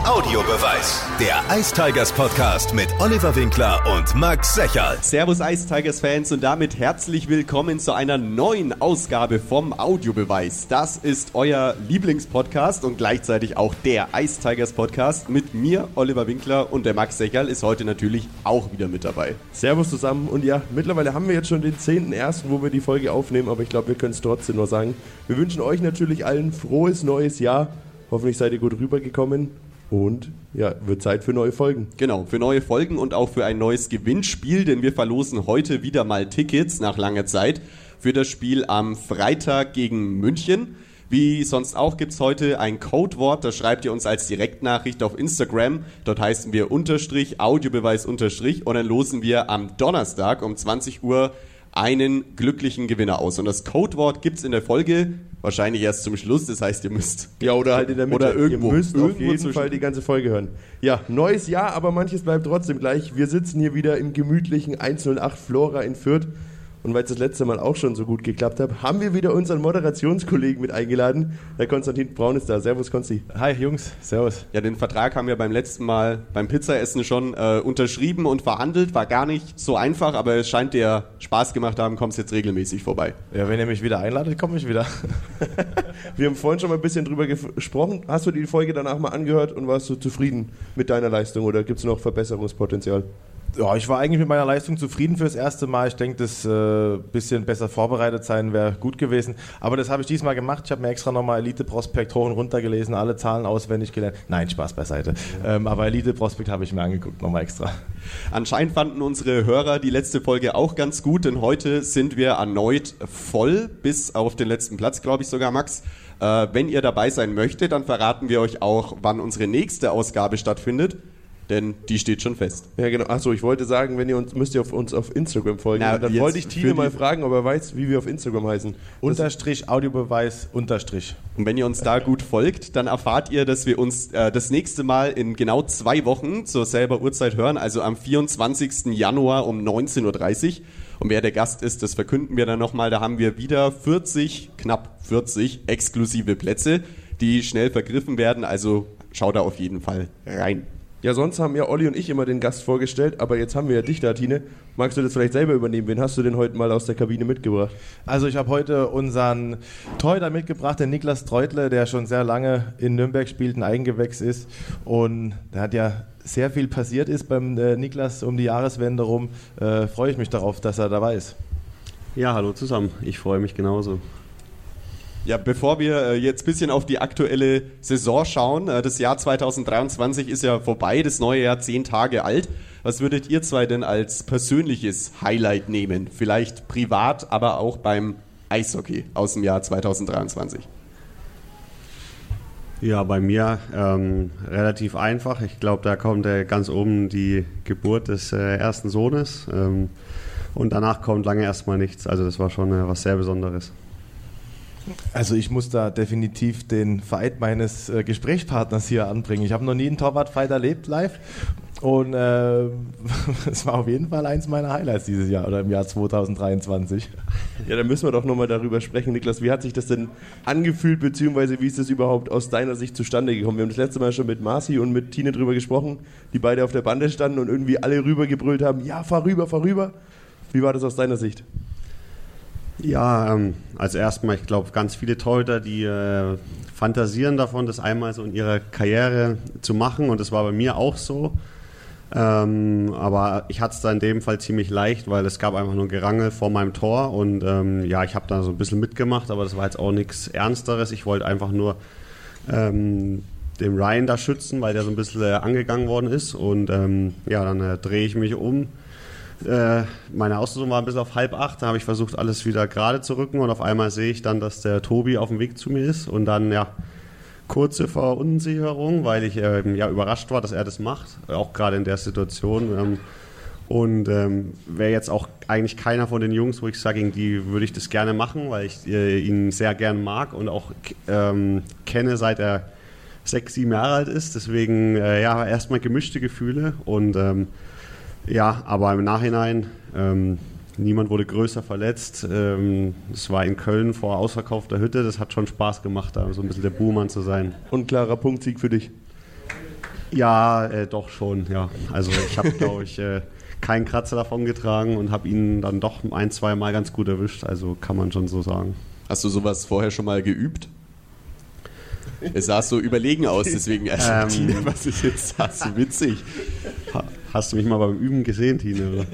Audiobeweis. Der Ice Tigers Podcast mit Oliver Winkler und Max Secherl. Servus Ice Tigers Fans und damit herzlich willkommen zu einer neuen Ausgabe vom Audiobeweis. Das ist euer Lieblingspodcast und gleichzeitig auch der Ice Tigers Podcast mit mir, Oliver Winkler, und der Max Secherl ist heute natürlich auch wieder mit dabei. Servus zusammen und ja, mittlerweile haben wir jetzt schon den 10.01., wo wir die Folge aufnehmen, aber ich glaube, wir können es trotzdem nur sagen. Wir wünschen euch natürlich allen frohes neues Jahr. Hoffentlich seid ihr gut rübergekommen. Und ja, wird Zeit für neue Folgen. Genau, für neue Folgen und auch für ein neues Gewinnspiel, denn wir verlosen heute wieder mal Tickets nach langer Zeit für das Spiel am Freitag gegen München. Wie sonst auch gibt es heute ein Codewort, das schreibt ihr uns als Direktnachricht auf Instagram. Dort heißen wir _Audiobeweis_ und dann losen wir am Donnerstag um 20 Uhr einen glücklichen Gewinner aus. Und das Codewort gibt es in der Folge wahrscheinlich erst zum Schluss, das heißt, ihr müsst... Ja, oder halt in der Mitte. Oder irgendwo. Ihr müsst auf jeden Fall die ganze Folge hören. Ja, neues Jahr, aber manches bleibt trotzdem gleich. Wir sitzen hier wieder im gemütlichen 108 Flora in Fürth. Und weil es das letzte Mal auch schon so gut geklappt hat, haben wir wieder unseren Moderationskollegen mit eingeladen. Der Konstantin Braun ist da. Servus, Konsti. Hi, Jungs. Servus. Ja, den Vertrag haben wir beim letzten Mal beim Pizzaessen schon unterschrieben und verhandelt. War gar nicht so einfach, aber es scheint dir Spaß gemacht haben. Kommst jetzt regelmäßig vorbei. Ja, wenn ihr mich wieder einladet, komme ich wieder. Wir haben vorhin schon mal ein bisschen drüber gesprochen. Hast du die Folge danach mal angehört und warst du zufrieden mit deiner Leistung oder gibt es noch Verbesserungspotenzial? Ja, ich war eigentlich mit meiner Leistung zufrieden fürs erste Mal. Ich denke, das bisschen besser vorbereitet sein wäre gut gewesen. Aber das habe ich diesmal gemacht. Ich habe mir extra nochmal Elite-Prospekt hoch und runter gelesen, alle Zahlen auswendig gelernt. Nein, Spaß beiseite. Aber Elite-Prospekt habe ich mir angeguckt, nochmal extra. Anscheinend fanden unsere Hörer die letzte Folge auch ganz gut, denn heute sind wir erneut voll, bis auf den letzten Platz, glaube ich sogar, Max. Wenn ihr dabei sein möchtet, dann verraten wir euch auch, wann unsere nächste Ausgabe stattfindet. Denn die steht schon fest. Ja, genau. Achso, ich wollte sagen, müsst ihr uns auf Instagram folgen. Na, dann wollte ich Tine mal fragen, ob er weiß, wie wir auf Instagram heißen. _ Audiobeweis _ Und wenn ihr uns da gut folgt, dann erfahrt ihr, dass wir uns das nächste Mal in genau 2 Wochen zur selber Uhrzeit hören, also am 24. Januar um 19.30 Uhr. Und wer der Gast ist, das verkünden wir dann nochmal. Da haben wir wieder knapp 40 exklusive Plätze, die schnell vergriffen werden. Also schaut da auf jeden Fall rein. Ja, sonst haben ja Olli und ich immer den Gast vorgestellt, aber jetzt haben wir ja dich da, Tine. Magst du das vielleicht selber übernehmen? Wen hast du denn heute mal aus der Kabine mitgebracht? Also ich habe heute unseren Torhüter mitgebracht, den Niklas Treutle, der schon sehr lange in Nürnberg spielt, ein Eigengewächs ist. Und da hat ja sehr viel passiert ist beim Niklas um die Jahreswende rum. Freue ich mich darauf, dass er dabei ist. Ja, hallo zusammen. Ich freue mich genauso. Ja, bevor wir jetzt ein bisschen auf die aktuelle Saison schauen, das Jahr 2023 ist ja vorbei, das neue Jahr 10 Tage alt. Was würdet ihr zwei denn als persönliches Highlight nehmen? Vielleicht privat, aber auch beim Eishockey aus dem Jahr 2023? Ja, bei mir relativ einfach. Ich glaube, da kommt ganz oben die Geburt des ersten Sohnes und danach kommt lange erstmal nichts. Also das war schon was sehr Besonderes. Also ich muss da definitiv den Fight meines Gesprächspartners hier anbringen. Ich habe noch nie einen Torwartfight erlebt live und es war auf jeden Fall eins meiner Highlights dieses Jahr oder im Jahr 2023. Ja, dann müssen wir doch nochmal darüber sprechen. Niklas, wie hat sich das denn angefühlt, beziehungsweise wie ist das überhaupt aus deiner Sicht zustande gekommen? Wir haben das letzte Mal schon mit Marci und mit Tine drüber gesprochen, die beide auf der Bande standen und irgendwie alle rübergebrüllt haben, ja, fahr rüber, fahr rüber. Wie war das aus deiner Sicht? Ja, also erstmal, ich glaube, ganz viele Torhüter, die fantasieren davon, das einmal so in ihrer Karriere zu machen und das war bei mir auch so. Aber ich hatte es da in dem Fall ziemlich leicht, weil es gab einfach nur ein Gerangel vor meinem Tor und ja, ich habe da so ein bisschen mitgemacht, aber das war jetzt auch nichts Ernsteres. Ich wollte einfach nur den Ryan da schützen, weil der so ein bisschen angegangen worden ist und ja, dann drehe ich mich um. Meine Auslosung war ein bisschen auf 7:30, da habe ich versucht, alles wieder gerade zu rücken und auf einmal sehe ich dann, dass der Tobi auf dem Weg zu mir ist und dann, ja, kurze Verunsicherung, weil ich ja überrascht war, dass er das macht, auch gerade in der Situation und wäre jetzt auch eigentlich keiner von den Jungs, wo ich sage, gegen die würde ich das gerne machen, weil ich ihn sehr gern mag und auch kenne, seit er 6, 7 Jahre alt ist, deswegen ja, erstmal gemischte Gefühle und ja, aber im Nachhinein, niemand wurde größer verletzt. Es war in Köln vor ausverkaufter Hütte. Das hat schon Spaß gemacht, da so ein bisschen der Buhmann zu sein. Und klarer Punktsieg für dich? Ja, doch schon, ja. Also ich habe, glaube ich, keinen Kratzer davon getragen und habe ihn dann doch 1-2 Mal ganz gut erwischt. Also kann man schon so sagen. Hast du sowas vorher schon mal geübt? Es sah so überlegen aus, deswegen Tine, was ich jetzt sah, so witzig. Hast du mich mal beim Üben gesehen, Tine? Oder?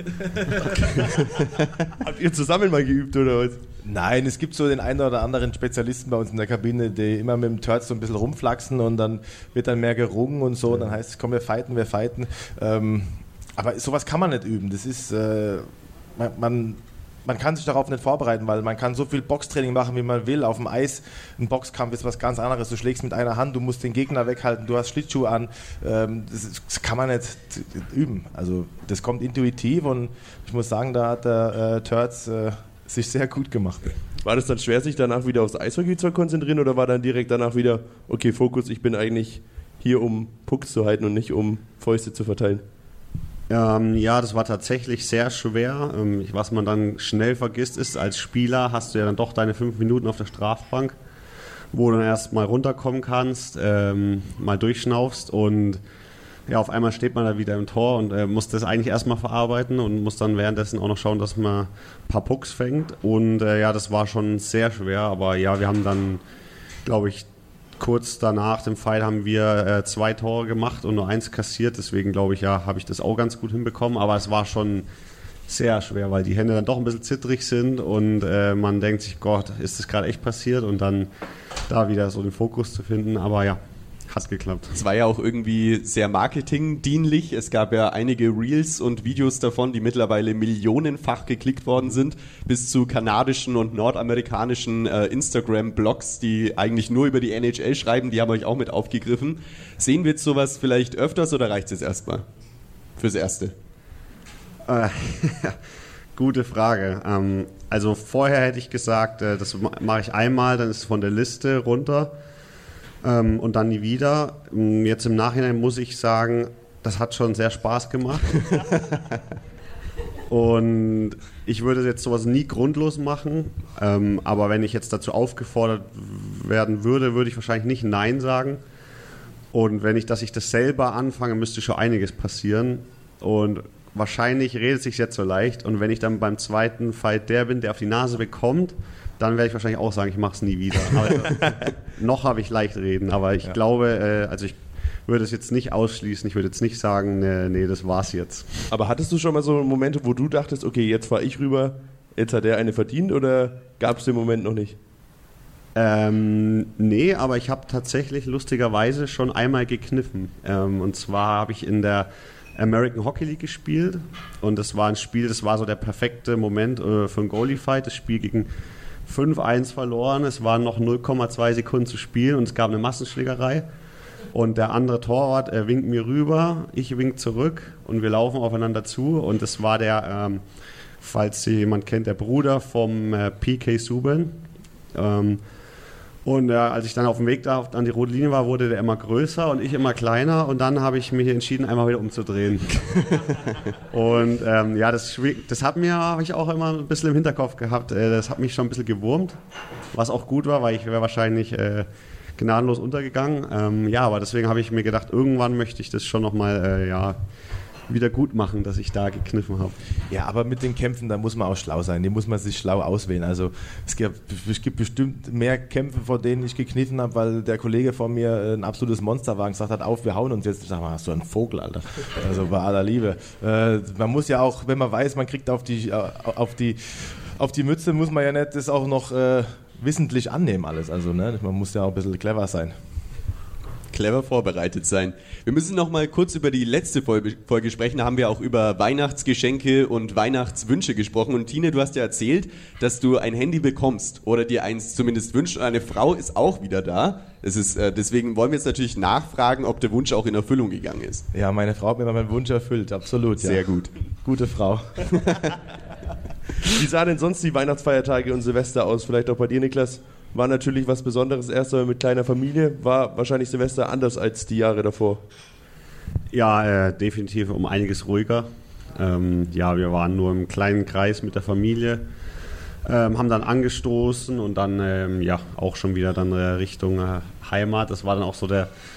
Habt ihr zusammen mal geübt oder was? Nein, es gibt so den einen oder anderen Spezialisten bei uns in der Kabine, die immer mit dem Turd so ein bisschen rumflaxen und dann wird dann mehr gerungen und so. Und dann heißt es, komm, wir fighten. Aber sowas kann man nicht üben. Das ist, man kann sich darauf nicht vorbereiten, weil man kann so viel Boxtraining machen, wie man will. Auf dem Eis, ein Boxkampf ist was ganz anderes. Du schlägst mit einer Hand, du musst den Gegner weghalten, du hast Schlittschuhe an. Das kann man nicht üben. Also das kommt intuitiv und ich muss sagen, da hat der Turds sich sehr gut gemacht. War das dann schwer, sich danach wieder aufs Eishockey zu konzentrieren oder war dann direkt danach wieder, okay, Fokus, ich bin eigentlich hier, um Pucks zu halten und nicht um Fäuste zu verteilen? Ja, das war tatsächlich sehr schwer. Was man dann schnell vergisst ist, als Spieler hast du ja dann doch deine 5 Minuten auf der Strafbank, wo du dann erst mal runterkommen kannst, mal durchschnaufst und ja, auf einmal steht man da wieder im Tor und muss das eigentlich erstmal verarbeiten und muss dann währenddessen auch noch schauen, dass man ein paar Pucks fängt. Und ja, das war schon sehr schwer, aber ja, wir haben dann, glaube ich, kurz danach dem Fight haben wir 2 Tore gemacht und nur 1 kassiert. Deswegen glaube ich, ja, habe ich das auch ganz gut hinbekommen. Aber es war schon sehr schwer, weil die Hände dann doch ein bisschen zittrig sind und man denkt sich, Gott, ist das gerade echt passiert? Und dann da wieder so den Fokus zu finden. Aber ja, hat geklappt. Es war ja auch irgendwie sehr marketingdienlich. Es gab ja einige Reels und Videos davon, die mittlerweile millionenfach geklickt worden sind, bis zu kanadischen und nordamerikanischen Instagram-Blogs, die eigentlich nur über die NHL schreiben. Die haben euch auch mit aufgegriffen. Sehen wir jetzt sowas vielleicht öfters oder reicht es jetzt erstmal? Fürs Erste. Gute Frage. Also vorher hätte ich gesagt, das mache ich einmal, dann ist es von der Liste runter. Und dann nie wieder. Jetzt im Nachhinein muss ich sagen, das hat schon sehr Spaß gemacht. Und ich würde jetzt sowas nie grundlos machen. Aber wenn ich jetzt dazu aufgefordert werden würde, würde ich wahrscheinlich nicht Nein sagen. Und wenn ich, dass ich das selber anfange, müsste schon einiges passieren. Und wahrscheinlich redet es sich jetzt so leicht. Und wenn ich dann beim zweiten Fight der bin, der auf die Nase bekommt, dann werde ich wahrscheinlich auch sagen, ich mache es nie wieder. Aber noch habe ich leicht reden, aber ich glaube, also ich würde es jetzt nicht ausschließen, ich würde jetzt nicht sagen, nee, das war's jetzt. Aber hattest du schon mal so Momente, wo du dachtest, okay, jetzt fahre ich rüber, jetzt hat er eine verdient oder gab es den Moment noch nicht? Nee, aber ich habe tatsächlich lustigerweise schon einmal gekniffen. Und zwar habe ich in der American Hockey League gespielt und das war ein Spiel, das war so der perfekte Moment für einen Goalie-Fight. Das Spiel gegen 5-1 verloren, es waren noch 0,2 Sekunden zu spielen und es gab eine Massenschlägerei und der andere Torwart winkt mir rüber, ich wink zurück und wir laufen aufeinander zu und das war der, falls Sie jemand kennt, der Bruder vom PK Subban. Und als ich dann auf dem Weg da an die rote Linie war, wurde der immer größer und ich immer kleiner und dann habe ich mich entschieden, einmal wieder umzudrehen. Und ja, das habe ich auch immer ein bisschen im Hinterkopf gehabt. Das hat mich schon ein bisschen gewurmt, was auch gut war, weil ich wäre wahrscheinlich gnadenlos untergegangen. Ja, aber deswegen habe ich mir gedacht, irgendwann möchte ich das schon nochmal wieder gut machen, dass ich da gekniffen habe. Ja, aber mit den Kämpfen, da muss man auch schlau sein. Die muss man sich schlau auswählen. Also es gibt bestimmt mehr Kämpfe, vor denen ich gekniffen habe, weil der Kollege von mir ein absolutes Monster war und gesagt hat, auf, wir hauen uns jetzt. Ich sag mal, hast du einen Vogel, Alter. Also bei aller Liebe. Man muss ja auch, wenn man weiß, man kriegt auf die Mütze, muss man ja nicht das auch noch wissentlich annehmen alles. Also ne, man muss ja auch ein bisschen clever sein. Clever vorbereitet sein. Wir müssen noch mal kurz über die letzte Folge sprechen. Da haben wir auch über Weihnachtsgeschenke und Weihnachtswünsche gesprochen. Und Tine, du hast ja erzählt, dass du ein Handy bekommst oder dir eins zumindest wünschst. Und eine Frau ist auch wieder da. Deswegen wollen wir jetzt natürlich nachfragen, ob der Wunsch auch in Erfüllung gegangen ist. Ja, meine Frau hat mir meinen Wunsch erfüllt, absolut. Sehr gut. Gute Frau. Wie sahen denn sonst die Weihnachtsfeiertage und Silvester aus? Vielleicht auch bei dir, Niklas? War natürlich was Besonderes, erst einmal mit kleiner Familie. War wahrscheinlich Silvester anders als die Jahre davor. Ja, definitiv um einiges ruhiger. Ja, wir waren nur im kleinen Kreis mit der Familie, haben dann angestoßen und dann ja auch schon wieder dann Richtung Heimat. Das war dann auch so der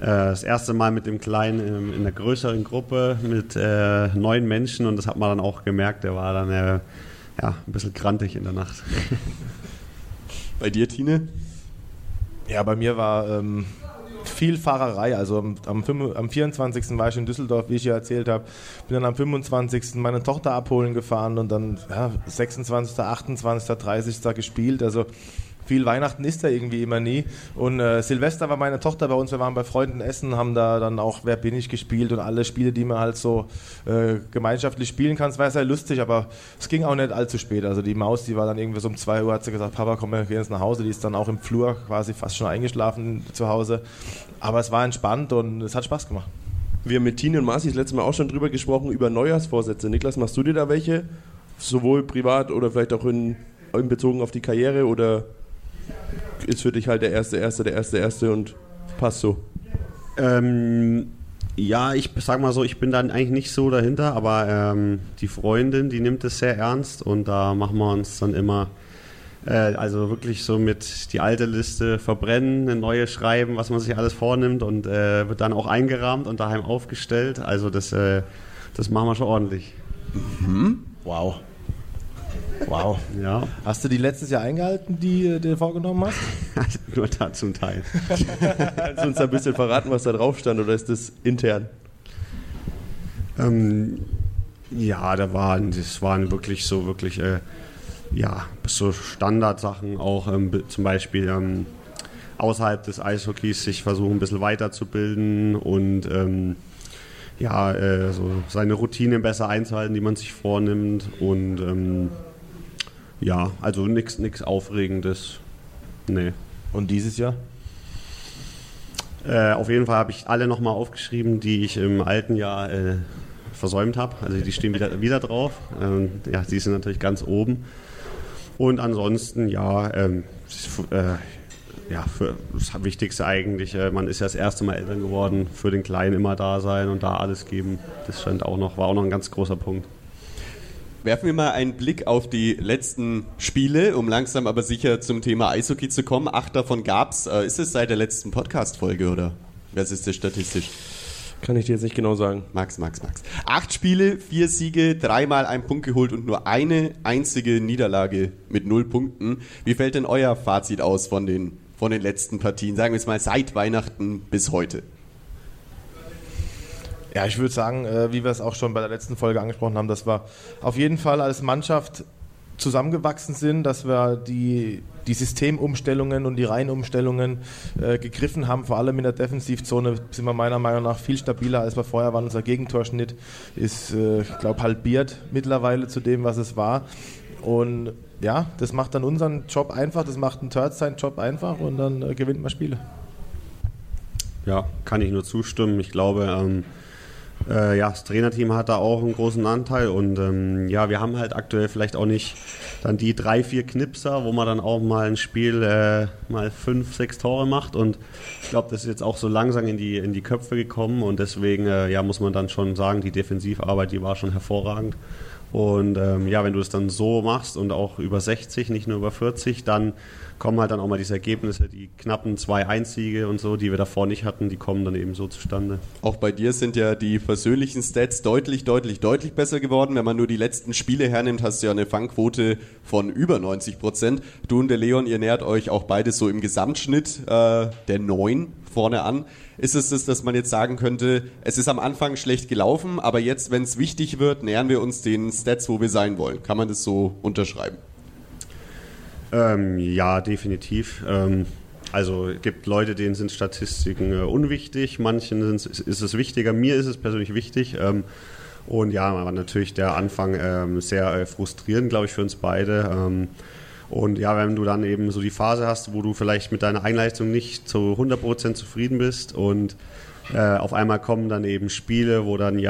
das erste Mal mit dem Kleinen in einer größeren Gruppe mit 9 Menschen und das hat man dann auch gemerkt, der war dann ein bisschen grantig in der Nacht. Bei dir, Tine? Ja, bei mir war viel Fahrerei. Also am 24. war ich in Düsseldorf, wie ich ja erzählt habe. Bin dann am 25. meine Tochter abholen gefahren und dann 26., 28., 30. gespielt. Also viel Weihnachten ist da irgendwie immer nie. Und Silvester war meine Tochter bei uns. Wir waren bei Freunden essen, haben da dann auch Wer bin ich gespielt und alle Spiele, die man halt so gemeinschaftlich spielen kann. Es war sehr lustig, aber es ging auch nicht allzu spät. Also die Maus, die war dann irgendwie so um 2 Uhr, hat sie gesagt, Papa, komm, wir gehen jetzt nach Hause. Die ist dann auch im Flur quasi fast schon eingeschlafen zu Hause. Aber es war entspannt und es hat Spaß gemacht. Wir haben mit Tine und Marci das letzte Mal auch schon drüber gesprochen, über Neujahrsvorsätze. Niklas, machst du dir da welche? Sowohl privat oder vielleicht auch in bezogen auf die Karriere oder ist für dich halt der erste und passt so? Ja, ich sag mal so, ich bin dann eigentlich nicht so dahinter, aber die Freundin, die nimmt es sehr ernst und da machen wir uns dann immer also wirklich so mit die alte Liste verbrennen, eine neue schreiben, was man sich alles vornimmt und wird dann auch eingerahmt und daheim aufgestellt. Also das machen wir schon ordentlich. Mhm. Wow. Ja. Hast du die letztes Jahr eingehalten, die du dir vorgenommen hast? Nur da zum Teil. Kannst du uns ein bisschen verraten, was da drauf stand oder ist das intern? Ja, das waren wirklich so so Standardsachen auch, zum Beispiel außerhalb des Eishockeys sich versuchen ein bisschen weiterzubilden und so seine Routinen besser einzuhalten, die man sich vornimmt und also nichts Aufregendes. Nee. Und dieses Jahr? Auf jeden Fall habe ich alle nochmal aufgeschrieben, die ich im alten Jahr versäumt habe. Also die stehen wieder drauf. Die sind natürlich ganz oben. Und ansonsten, für das Wichtigste eigentlich, man ist ja das erste Mal Eltern geworden, für den Kleinen immer da sein und da alles geben. Das war auch noch ein ganz großer Punkt. Werfen wir mal einen Blick auf die letzten Spiele, um langsam aber sicher zum Thema Eishockey zu kommen. 8 davon gab's. Ist es seit der letzten Podcast-Folge, oder? Was ist das statistisch? Kann ich dir jetzt nicht genau sagen. Max. 8 Spiele, 4 Siege, 3-mal einen Punkt geholt und nur eine einzige Niederlage mit 0 Punkten. Wie fällt denn euer Fazit aus von den letzten Partien? Sagen wir es mal seit Weihnachten bis heute. Ja, ich würde sagen, wie wir es auch schon bei der letzten Folge angesprochen haben, dass wir auf jeden Fall als Mannschaft zusammengewachsen sind, dass wir die Systemumstellungen und die Reihenumstellungen gegriffen haben. Vor allem in der Defensivzone sind wir meiner Meinung nach viel stabiler, als wir vorher waren. Unser Gegentorschnitt ist, ich glaube, halbiert mittlerweile zu dem, was es war. Und ja, das macht dann unseren Job einfach, das macht einen Törz seinen Job einfach und dann gewinnt man Spiele. Ja, kann ich nur zustimmen. Ich glaube, das Trainerteam hat da auch einen großen Anteil und wir haben halt aktuell vielleicht auch nicht dann die 3-4 Knipser, wo man dann auch mal ein Spiel mal 5-6 Tore macht und ich glaube, das ist jetzt auch so langsam in die Köpfe gekommen und deswegen muss man dann schon sagen, die Defensivarbeit, die war schon hervorragend und wenn du es dann so machst und auch über 60, nicht nur über 40, dann kommen halt dann auch mal diese Ergebnisse, die knappen 2-1-Siege und so, die wir davor nicht hatten, die kommen dann eben so zustande. Auch bei dir sind ja die persönlichen Stats deutlich besser geworden. Wenn man nur die letzten Spiele hernimmt, hast du ja eine Fangquote von über 90%. Du und der Leon, ihr nähert euch auch beide so im Gesamtschnitt der 9 vorne an. Ist es das, dass man jetzt sagen könnte, es ist am Anfang schlecht gelaufen, aber jetzt, wenn es wichtig wird, nähern wir uns den Stats, wo wir sein wollen? Kann man das so unterschreiben? Ja, definitiv. Also es gibt Leute, denen sind Statistiken unwichtig, manchen ist es wichtiger, mir ist es persönlich wichtig. Und war natürlich der Anfang sehr frustrierend, glaube ich, für uns beide. Und wenn du dann eben so die Phase hast, wo du vielleicht mit deiner Eigenleistung nicht zu 100% zufrieden bist und auf einmal kommen dann eben Spiele, wo dann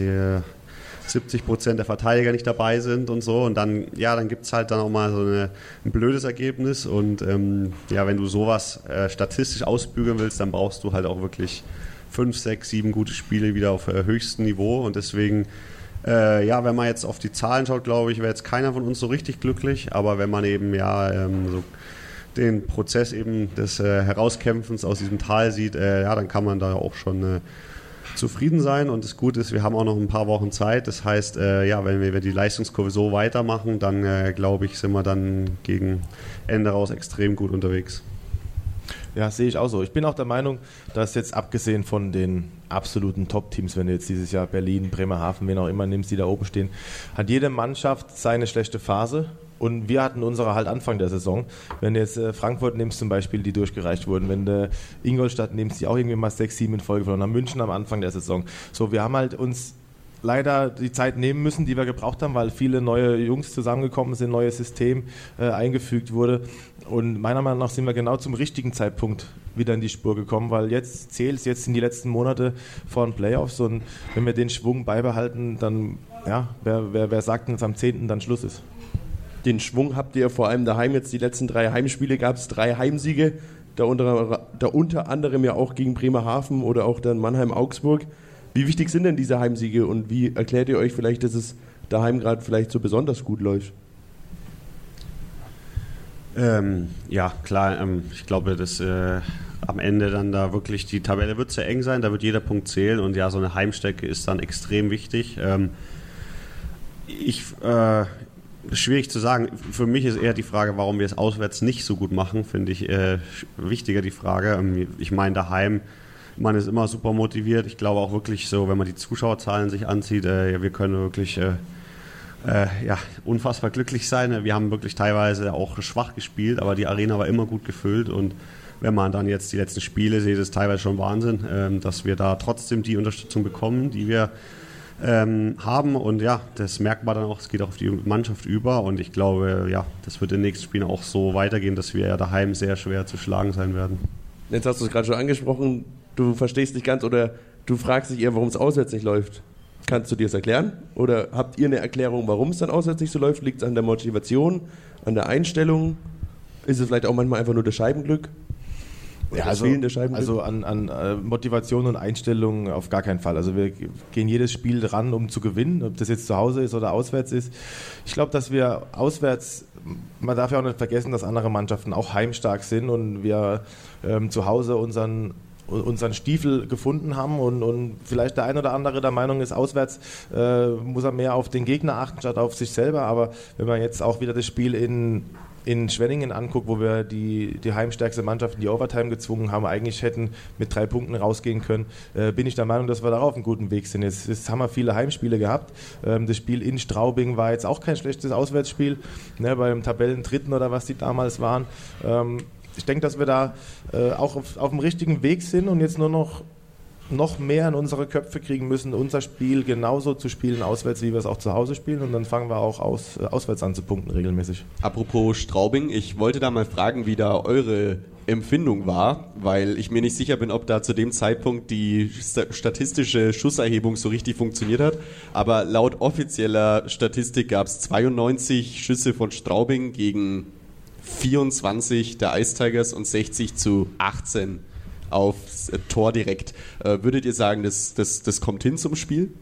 70% der Verteidiger nicht dabei sind und so und dann gibt es halt dann auch mal so ein blödes Ergebnis und wenn du sowas statistisch ausbügeln willst, dann brauchst du halt auch wirklich 5, 6, 7 gute Spiele wieder auf höchstem Niveau und deswegen wenn man jetzt auf die Zahlen schaut, glaube ich, wäre jetzt keiner von uns so richtig glücklich, aber wenn man eben so den Prozess eben des Herauskämpfens aus diesem Tal sieht, dann kann man da auch schon zufrieden sein. Und das Gute ist, wir haben auch noch ein paar Wochen Zeit. Das heißt, wenn wir die Leistungskurve so weitermachen, dann glaube ich, sind wir dann gegen Ende raus extrem gut unterwegs. Ja, sehe ich auch so. Ich bin auch der Meinung, dass jetzt abgesehen von den absoluten Top-Teams, wenn du jetzt dieses Jahr Berlin, Bremerhaven, wen auch immer nimmst, die da oben stehen, hat jede Mannschaft seine schlechte Phase. Und wir hatten unsere halt Anfang der Saison. Wenn du jetzt Frankfurt nimmst zum Beispiel, die durchgereicht wurden, wenn du Ingolstadt nimmst, die auch irgendwie mal 6, 7 in Folge verloren haben, München am Anfang der Saison. So, wir haben halt uns leider die Zeit nehmen müssen, die wir gebraucht haben, weil viele neue Jungs zusammengekommen sind, neues System eingefügt wurde. Und meiner Meinung nach sind wir genau zum richtigen Zeitpunkt wieder in die Spur gekommen, weil jetzt zählt es, jetzt in die letzten Monate vor den Playoffs, und wenn wir den Schwung beibehalten, dann, wer sagt denn, dass am 10. dann Schluss ist? Den Schwung habt ihr vor allem daheim. Jetzt die letzten 3 Heimspiele gab es 3 Heimsiege, da unter anderem ja auch gegen Bremerhaven oder auch dann Mannheim-Augsburg. Wie wichtig sind denn diese Heimsiege und wie erklärt ihr euch vielleicht, dass es daheim gerade vielleicht so besonders gut läuft? Klar, ich glaube, dass am Ende dann da wirklich die Tabelle wird sehr eng sein, da wird jeder Punkt zählen, und ja, so eine Heimstärke ist dann extrem wichtig. Schwierig zu sagen. Für mich ist eher die Frage, warum wir es auswärts nicht so gut machen, finde ich wichtiger die Frage. Ich meine, daheim, man ist immer super motiviert. Ich glaube auch wirklich so, wenn man die Zuschauerzahlen sich ansieht, wir können wirklich unfassbar glücklich sein. Wir haben wirklich teilweise auch schwach gespielt, aber die Arena war immer gut gefüllt, und wenn man dann jetzt die letzten Spiele sieht, ist es teilweise schon Wahnsinn, dass wir da trotzdem die Unterstützung bekommen, die wir haben, und ja, das merkt man dann auch, es geht auch auf die Mannschaft über, und ich glaube, das wird in den nächsten Spielen auch so weitergehen, dass wir ja daheim sehr schwer zu schlagen sein werden. Jetzt hast du es gerade schon angesprochen, du verstehst nicht ganz oder du fragst dich eher, warum es auswärts nicht läuft. Kannst du dir das erklären? Oder habt ihr eine Erklärung, warum es dann auswärts nicht so läuft? Liegt es an der Motivation, an der Einstellung? Ist es vielleicht auch manchmal einfach nur das Scheibenglück? Ja, also an Motivation und Einstellung auf gar keinen Fall. Also wir gehen jedes Spiel ran, um zu gewinnen, ob das jetzt zu Hause ist oder auswärts ist. Ich glaube, dass wir auswärts, man darf ja auch nicht vergessen, dass andere Mannschaften auch heimstark sind, und wir zu Hause unseren Stiefel gefunden haben, und vielleicht der ein oder andere der Meinung ist, auswärts muss er mehr auf den Gegner achten, statt auf sich selber. Aber wenn man jetzt auch wieder das Spiel in Schwenningen anguckt, wo wir die heimstärkste Mannschaft in die Overtime gezwungen haben, eigentlich hätten mit 3 Punkten rausgehen können, bin ich der Meinung, dass wir da auf einem guten Weg sind. Jetzt haben wir viele Heimspiele gehabt. Das Spiel in Straubing war jetzt auch kein schlechtes Auswärtsspiel, ne, beim Tabellendritten oder was die damals waren. Ich denke, dass wir da auch auf dem richtigen Weg sind und jetzt nur noch mehr in unsere Köpfe kriegen müssen, unser Spiel genauso zu spielen auswärts, wie wir es auch zu Hause spielen, und dann fangen wir auch auswärts an zu punkten regelmäßig. Apropos Straubing, ich wollte da mal fragen, wie da eure Empfindung war, weil ich mir nicht sicher bin, ob da zu dem Zeitpunkt die statistische Schusserhebung so richtig funktioniert hat, aber laut offizieller Statistik gab es 92 Schüsse von Straubing gegen 24 der Ice Tigers und 60-18 aufs Tor direkt. Würdet ihr sagen, das kommt hin zum Spiel?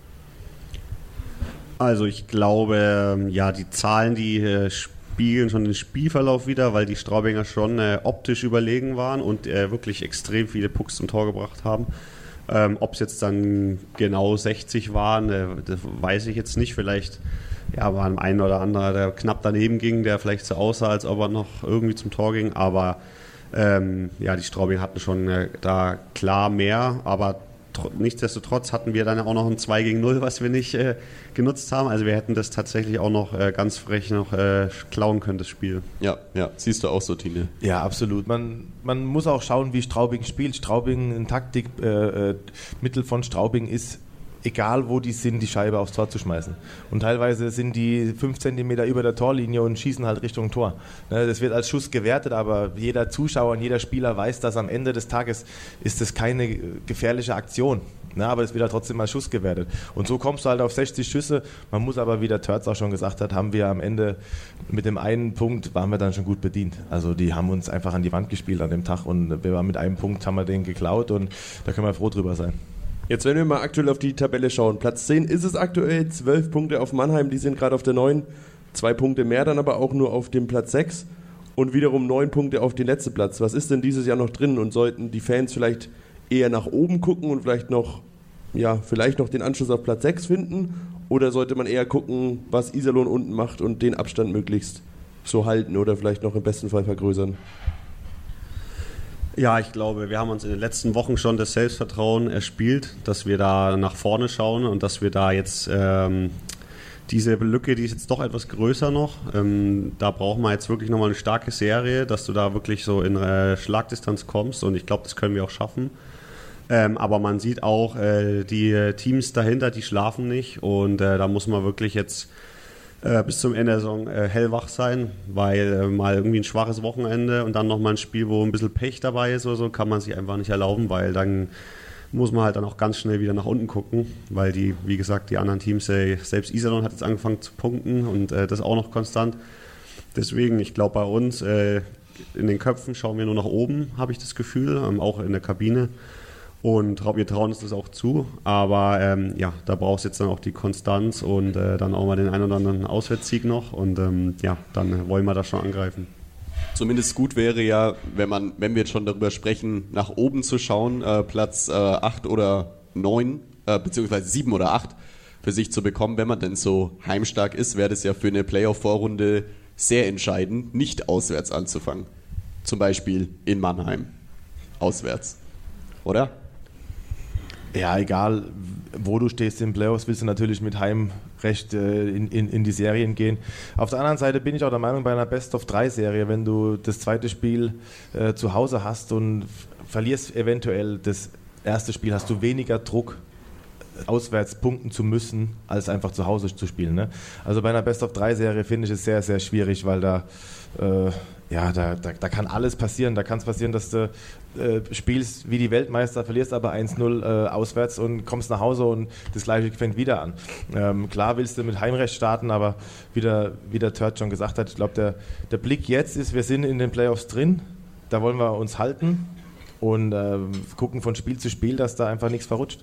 Also ich glaube, die Zahlen, die spiegeln schon den Spielverlauf wieder, weil die Straubinger schon optisch überlegen waren und wirklich extrem viele Pucks zum Tor gebracht haben. Ob es jetzt dann genau 60 waren, das weiß ich jetzt nicht. Vielleicht war ein oder anderer, der knapp daneben ging, der vielleicht so aussah, als ob er noch irgendwie zum Tor ging. Aber die Straubinger hatten schon da klar mehr, aber nichtsdestotrotz hatten wir dann auch noch ein 2-0, was wir nicht genutzt haben. Also wir hätten das tatsächlich auch noch ganz frech noch klauen können, das Spiel. Ja, siehst du auch so, Tine? Ja, absolut. Man muss auch schauen, wie Straubing spielt. Straubing, ein Taktikmittel von Straubing ist, egal wo die sind, die Scheibe aufs Tor zu schmeißen. Und teilweise sind die 5 cm über der Torlinie und schießen halt Richtung Tor. Das wird als Schuss gewertet, aber jeder Zuschauer und jeder Spieler weiß, dass am Ende des Tages ist das keine gefährliche Aktion. Aber es wird halt trotzdem als Schuss gewertet. Und so kommst du halt auf 60 Schüsse. Man muss aber, wie der Törz auch schon gesagt hat, haben wir am Ende mit dem einen Punkt, waren wir dann schon gut bedient. Also die haben uns einfach an die Wand gespielt an dem Tag, und wir waren mit einem Punkt, haben wir den geklaut, und da können wir froh drüber sein. Jetzt, wenn wir mal aktuell auf die Tabelle schauen, Platz 10 ist es aktuell, 12 Punkte auf Mannheim, die sind gerade auf der 9, 2 Punkte mehr dann aber auch nur auf dem Platz 6. und wiederum 9 Punkte auf den letzten Platz. Was ist denn dieses Jahr noch drin und sollten die Fans vielleicht eher nach oben gucken und vielleicht noch den Anschluss auf Platz 6 finden? Oder sollte man eher gucken, was Iserlohn unten macht und den Abstand möglichst so halten oder vielleicht noch im besten Fall vergrößern? Ja, ich glaube, wir haben uns in den letzten Wochen schon das Selbstvertrauen erspielt, dass wir da nach vorne schauen und dass wir da jetzt diese Lücke, die ist jetzt doch etwas größer noch. Da brauchen wir jetzt wirklich nochmal eine starke Serie, dass du da wirklich so in Schlagdistanz kommst und ich glaube, das können wir auch schaffen. Aber man sieht auch, die Teams dahinter, die schlafen nicht und da muss man wirklich jetzt bis zum Ende der Saison hellwach sein, weil mal irgendwie ein schwaches Wochenende und dann nochmal ein Spiel, wo ein bisschen Pech dabei ist oder so, kann man sich einfach nicht erlauben, weil dann muss man halt dann auch ganz schnell wieder nach unten gucken, weil wie gesagt, die anderen Teams, selbst Iserlohn hat jetzt angefangen zu punkten und das auch noch konstant. Deswegen, ich glaube bei uns, in den Köpfen schauen wir nur nach oben, habe ich das Gefühl, auch in der Kabine. Und wir trauen uns das auch zu, aber da brauchst du jetzt dann auch die Konstanz und dann auch mal den einen oder anderen Auswärtssieg noch und dann wollen wir da schon angreifen. Zumindest gut wäre ja, wenn wir jetzt schon darüber sprechen, nach oben zu schauen, Platz 8 oder 9, beziehungsweise 7 oder 8 für sich zu bekommen. Wenn man denn so heimstark ist, wäre das ja für eine Playoff-Vorrunde sehr entscheidend, nicht auswärts anzufangen. Zum Beispiel in Mannheim. Auswärts. Oder? Ja, egal wo du stehst im Playoffs, willst du natürlich mit Heimrecht in die Serien gehen. Auf der anderen Seite bin ich auch der Meinung, bei einer Best-of-3-Serie, wenn du das zweite Spiel zu Hause hast und verlierst eventuell das erste Spiel, hast du weniger Druck, auswärts punkten zu müssen, als einfach zu Hause zu spielen. Ne? Also bei einer Best-of-3-Serie finde ich es sehr, sehr schwierig, weil da kann alles passieren. Da kann es passieren, dass du spielst wie die Weltmeister, verlierst aber 1-0 auswärts und kommst nach Hause und das Gleiche fängt wieder an. Klar willst du mit Heimrecht starten, aber wie der Tört schon gesagt hat, ich glaube, der Blick jetzt ist, wir sind in den Playoffs drin, da wollen wir uns halten und gucken von Spiel zu Spiel, dass da einfach nichts verrutscht.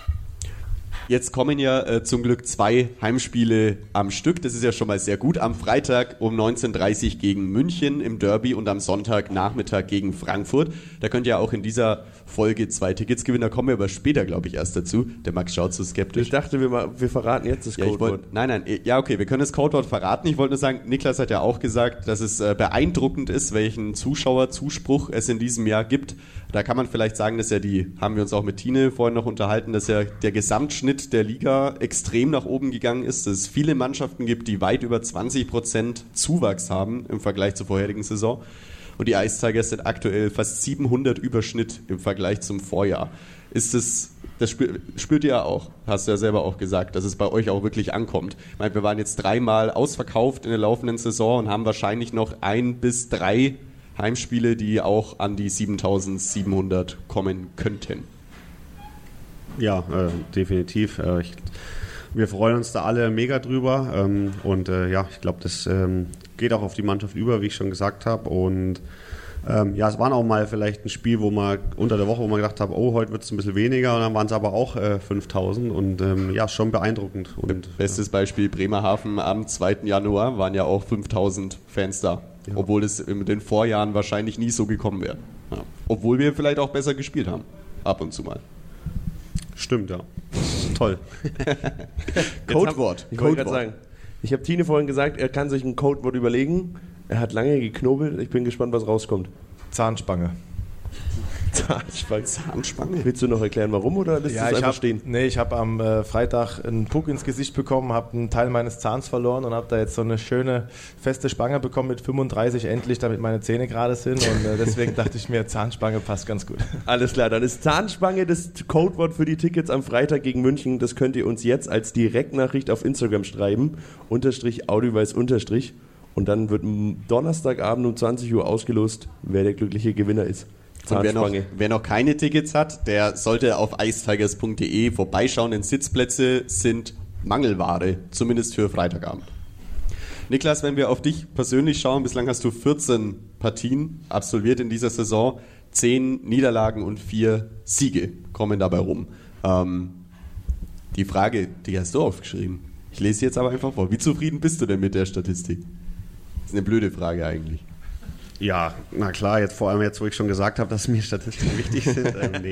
Jetzt kommen ja zum Glück 2 Heimspiele am Stück. Das ist ja schon mal sehr gut. Am Freitag um 19:30 Uhr gegen München im Derby und am Sonntagnachmittag gegen Frankfurt. Da könnt ihr auch in dieser Folge 2 Tickets gewinnen. Da kommen wir aber später, glaube ich, erst dazu. Der Max schaut so skeptisch. Ich dachte, wir verraten jetzt das Codewort. Okay, wir können das Codewort verraten. Ich wollte nur sagen, Niklas hat ja auch gesagt, dass es beeindruckend ist, welchen Zuschauerzuspruch es in diesem Jahr gibt. Da kann man vielleicht sagen, dass haben wir uns auch mit Tine vorhin noch unterhalten, dass ja der Gesamtschnitt der Liga extrem nach oben gegangen ist, dass es viele Mannschaften gibt, die weit über 20% Zuwachs haben im Vergleich zur vorherigen Saison. Und die Ice Tigers sind aktuell fast 700 Überschnitt im Vergleich zum Vorjahr. Das spürt ihr ja auch, hast du ja selber auch gesagt, dass es bei euch auch wirklich ankommt. Ich meine, wir waren jetzt 3-mal ausverkauft in der laufenden Saison und haben wahrscheinlich noch 1 bis 3 Heimspiele, die auch an die 7.700 kommen könnten. Ja, definitiv. Wir freuen uns da alle mega drüber ich glaube, das geht auch auf die Mannschaft über, wie ich schon gesagt habe. Und es waren auch mal vielleicht ein Spiel, wo man unter der Woche, wo man gedacht hat, heute wird es ein bisschen weniger und dann waren es aber auch 5.000 und schon beeindruckend. Und, Bestes Beispiel Bremerhaven am 2. Januar waren ja auch 5.000 Fans da. Ja. Obwohl es in den Vorjahren wahrscheinlich nie so gekommen wäre. Ja. Obwohl wir vielleicht auch besser gespielt haben. Ab und zu mal. Stimmt, ja. Toll. Codewort. Ich wollte gerade sagen, ich habe Tine vorhin gesagt, er kann sich ein Codewort überlegen. Er hat lange geknobelt. Ich bin gespannt, was rauskommt. Zahnspange. Zahnspange? Willst du noch erklären, warum oder lässt du es einfach stehen? Nee, ich habe am Freitag einen Puck ins Gesicht bekommen, habe einen Teil meines Zahns verloren und habe da jetzt so eine schöne feste Spange bekommen mit 35 endlich, damit meine Zähne gerade sind und deswegen dachte ich mir, Zahnspange passt ganz gut. Alles klar, dann ist Zahnspange das Codewort für die Tickets am Freitag gegen München. Das könnt ihr uns jetzt als Direktnachricht auf Instagram schreiben, _audioweiß_ und dann wird Donnerstagabend um 20 Uhr ausgelost, wer der glückliche Gewinner ist. Und wer noch keine Tickets hat, der sollte auf icetigers.de vorbeischauen, denn Sitzplätze sind Mangelware, zumindest für Freitagabend. Niklas, wenn wir auf dich persönlich schauen, bislang hast du 14 Partien absolviert in dieser Saison, 10 Niederlagen und 4 Siege kommen dabei rum. Die Frage, die hast du aufgeschrieben. Ich lese sie jetzt aber einfach vor. Wie zufrieden bist du denn mit der Statistik? Das ist eine blöde Frage eigentlich. Ja, na klar, jetzt vor allem jetzt, wo ich schon gesagt habe, dass mir Statistiken wichtig sind.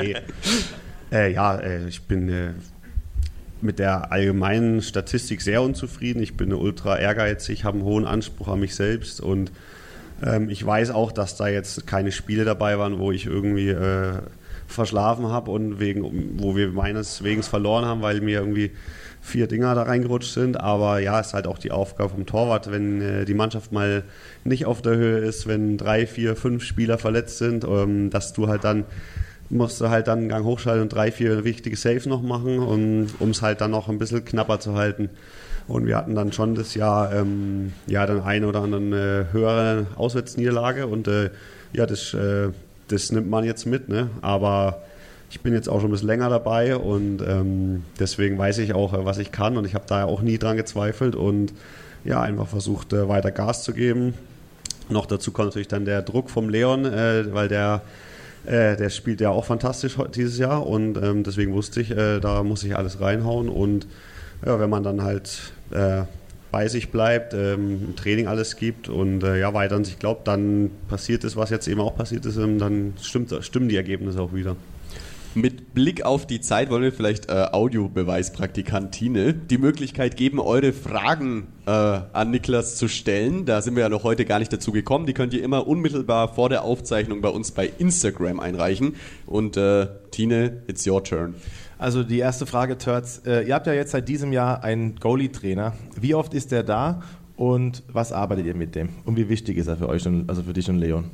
Ich bin mit der allgemeinen Statistik sehr unzufrieden. Ich bin ultra ehrgeizig, habe einen hohen Anspruch an mich selbst und ich weiß auch, dass da jetzt keine Spiele dabei waren, wo ich irgendwie verschlafen habe und wo wir meines Wegens verloren haben, weil mir irgendwie 4 Dinger da reingerutscht sind. Aber ja, ist halt auch die Aufgabe vom Torwart, wenn die Mannschaft mal nicht auf der Höhe ist, wenn 3, 4, 5 Spieler verletzt sind, dass du halt dann musst du halt dann einen Gang hochschalten und 3, 4 wichtige Saves noch machen, um es halt dann noch ein bisschen knapper zu halten. Und wir hatten dann schon das Jahr dann eine oder andere höhere Auswärtsniederlage und das nimmt man jetzt mit, ne? Aber ich bin jetzt auch schon ein bisschen länger dabei und deswegen weiß ich auch, was ich kann und ich habe da auch nie dran gezweifelt und ja, einfach versucht, weiter Gas zu geben. Noch dazu kommt natürlich dann der Druck vom Leon, weil der spielt ja auch fantastisch dieses Jahr und deswegen wusste ich, da muss ich alles reinhauen und ja, wenn man dann halt bei sich bleibt, im Training alles gibt und weiter an sich glaubt, dann passiert es, was jetzt eben auch passiert ist, dann stimmen die Ergebnisse auch wieder. Mit Blick auf die Zeit wollen wir vielleicht Audiobeweispraktikant Tine die Möglichkeit geben, eure Fragen an Niklas zu stellen. Da sind wir ja noch heute gar nicht dazu gekommen. Die könnt ihr immer unmittelbar vor der Aufzeichnung bei uns bei Instagram einreichen. Und Tine, it's your turn. Also die erste Frage, Törz. Ihr habt ja jetzt seit diesem Jahr einen Goalie-Trainer. Wie oft ist der da und was arbeitet ihr mit dem? Und wie wichtig ist er für euch, also für dich und Leon?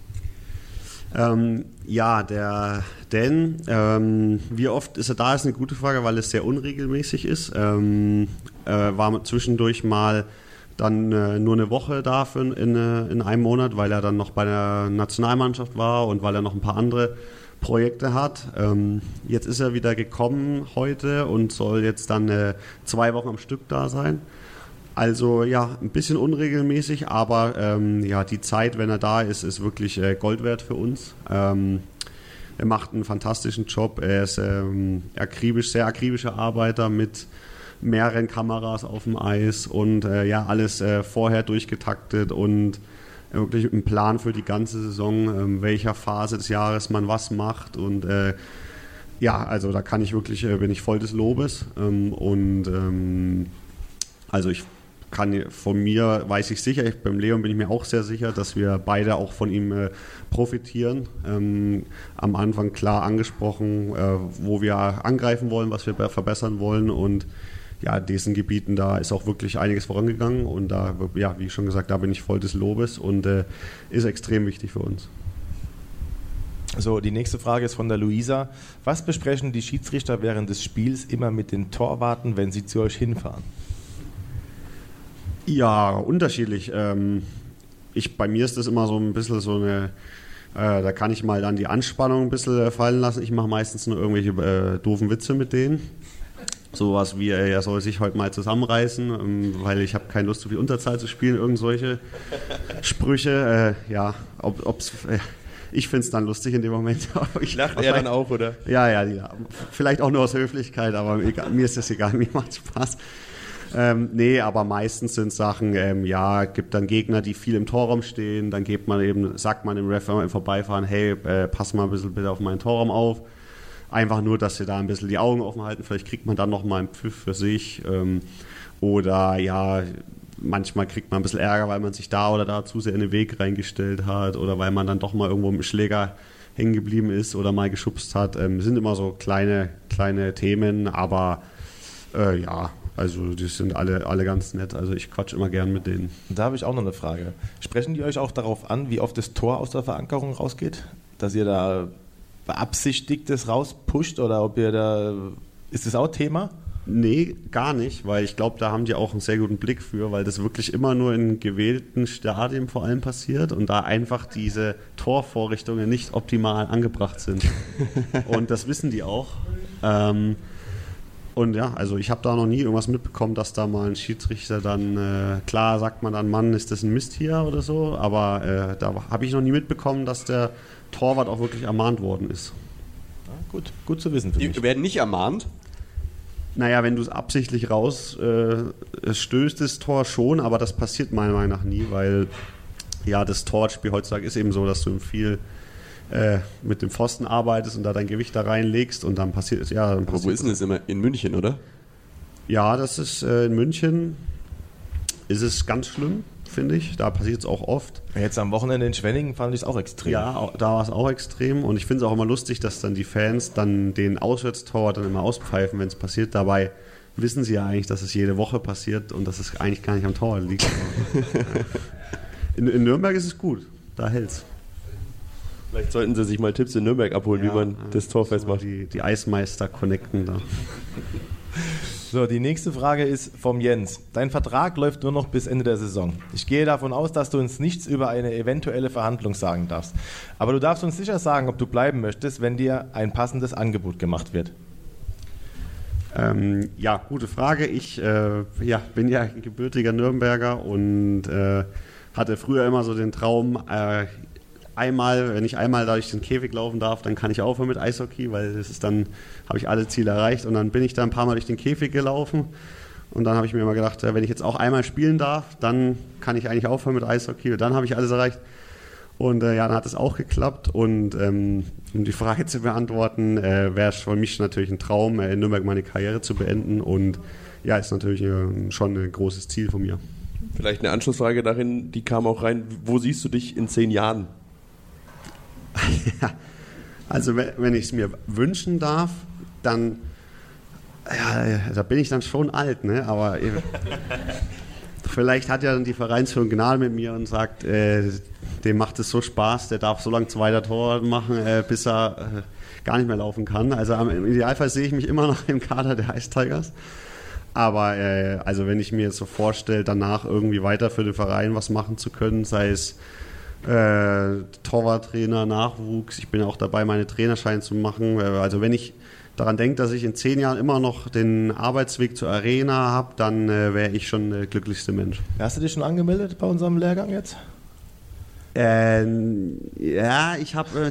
Wie oft ist er da, ist eine gute Frage, weil es sehr unregelmäßig ist. War zwischendurch mal dann nur eine Woche da in einem Monat, weil er dann noch bei der Nationalmannschaft war und weil er noch ein paar andere Projekte hat. Jetzt ist er wieder gekommen heute und soll jetzt dann 2 Wochen am Stück da sein. Also ja, ein bisschen unregelmäßig, aber die Zeit, wenn er da ist, ist wirklich Gold wert für uns. Er macht einen fantastischen Job. Er ist sehr akribischer Arbeiter mit mehreren Kameras auf dem Eis und alles vorher durchgetaktet und wirklich ein Plan für die ganze Saison, welcher Phase des Jahres man was macht und also da kann ich wirklich, bin ich voll des Lobes von mir weiß ich sicher, beim Leon bin ich mir auch sehr sicher, dass wir beide auch von ihm profitieren. Am Anfang klar angesprochen, wo wir angreifen wollen, was wir verbessern wollen und ja, diesen Gebieten, da ist auch wirklich einiges vorangegangen und da, wie schon gesagt, da bin ich voll des Lobes und ist extrem wichtig für uns. So, die nächste Frage ist von der Luisa. Was besprechen die Schiedsrichter während des Spiels immer mit den Torwarten, wenn sie zu euch hinfahren? Ja, unterschiedlich. Bei mir ist das immer so ein bisschen so eine, da kann ich mal dann die Anspannung ein bisschen fallen lassen. Ich mache meistens nur irgendwelche doofen Witze mit denen. Sowas wie, er soll sich heute mal zusammenreißen, weil ich habe keine Lust, so viel Unterzahl zu spielen. Irgend solche Sprüche. Ich finde es dann lustig in dem Moment. Lacht er dann auch, oder? Ja. Vielleicht auch nur aus Höflichkeit, aber mir ist das egal, mir macht Spaß. Aber meistens sind Sachen, gibt dann Gegner, die viel im Torraum stehen, dann sagt man dem Ref im Vorbeifahren, hey, pass mal ein bisschen bitte auf meinen Torraum auf. Einfach nur, dass sie da ein bisschen die Augen offen halten, vielleicht kriegt man dann nochmal einen Pfiff für sich. Manchmal kriegt man ein bisschen Ärger, weil man sich da oder da zu sehr in den Weg reingestellt hat oder weil man dann doch mal irgendwo mit dem Schläger hängen geblieben ist oder mal geschubst hat. Sind immer so kleine Themen, aber also die sind alle ganz nett. Also ich quatsch immer gern mit denen. Da habe ich auch noch eine Frage. Sprechen die euch auch darauf an, wie oft das Tor aus der Verankerung rausgeht? Dass ihr da beabsichtigt das rauspusht oder ist das auch Thema? Nee, gar nicht, weil ich glaube, da haben die auch einen sehr guten Blick für, weil das wirklich immer nur in gewählten Stadien vor allem passiert und da einfach diese Torvorrichtungen nicht optimal angebracht sind. Und das wissen die auch. Also ich habe da noch nie irgendwas mitbekommen, dass da mal ein Schiedsrichter dann, klar sagt man dann, Mann, ist das ein Mist hier oder so, aber da habe ich noch nie mitbekommen, dass der Torwart auch wirklich ermahnt worden ist. Ja, gut zu wissen für mich. Die werden nicht ermahnt? Naja, wenn du es absichtlich raus stößt, das Tor schon, aber das passiert meiner Meinung nach nie, weil ja, das Torwartspiel heutzutage ist eben so, dass du viel mit dem Pfosten arbeitest und da dein Gewicht da reinlegst und dann passiert es, ja. Aber wo ist denn das immer? In München, oder? Ja, das ist in München, ist es ganz schlimm, finde ich. Da passiert es auch oft. Jetzt am Wochenende in Schwenningen fand ich es auch extrem. Ja, da war es auch extrem und ich finde es auch immer lustig, dass dann die Fans dann den Auswärtstorwart dann immer auspfeifen, wenn es passiert. Dabei wissen sie ja eigentlich, dass es jede Woche passiert und dass es eigentlich gar nicht am Torwart liegt. In Nürnberg ist es gut, da hält's. Vielleicht sollten sie sich mal Tipps in Nürnberg abholen, wie man das Tor festmacht. Die Eismeister connecten da. So, die nächste Frage ist vom Jens. Dein Vertrag läuft nur noch bis Ende der Saison. Ich gehe davon aus, dass du uns nichts über eine eventuelle Verhandlung sagen darfst. Aber du darfst uns sicher sagen, ob du bleiben möchtest, wenn dir ein passendes Angebot gemacht wird. Ja, gute Frage. Ich bin ja gebürtiger Nürnberger und hatte früher immer so den Traum, wenn ich einmal durch den Käfig laufen darf, dann kann ich aufhören mit Eishockey, weil das ist dann, habe ich alle Ziele erreicht und dann bin ich da ein paar Mal durch den Käfig gelaufen und dann habe ich mir immer gedacht, wenn ich jetzt auch einmal spielen darf, dann kann ich eigentlich aufhören mit Eishockey und dann habe ich alles erreicht und dann hat es auch geklappt und um die Frage zu beantworten, wäre es für mich natürlich ein Traum, in Nürnberg meine Karriere zu beenden und ja, ist natürlich schon ein großes Ziel von mir. Vielleicht eine Anschlussfrage darin, die kam auch rein, wo siehst du dich in 10 Jahren? Ja, also wenn ich es mir wünschen darf, dann da bin ich dann schon alt, ne? Aber vielleicht hat ja dann die Vereinsführung Gnade mit mir und sagt, dem macht es so Spaß, der darf so lange zweiter Tor machen, bis er gar nicht mehr laufen kann. Also im Idealfall sehe ich mich immer noch im Kader der Ice Tigers. Aber also wenn ich mir jetzt so vorstelle, danach irgendwie weiter für den Verein was machen zu können, sei es Torwarttrainer, Nachwuchs. Ich bin auch dabei, meine Trainerscheine zu machen. Also wenn ich daran denke, dass ich in 10 Jahren immer noch den Arbeitsweg zur Arena habe, dann wäre ich schon der glücklichste Mensch. Hast du dich schon angemeldet bei unserem Lehrgang jetzt? Ja, ich habe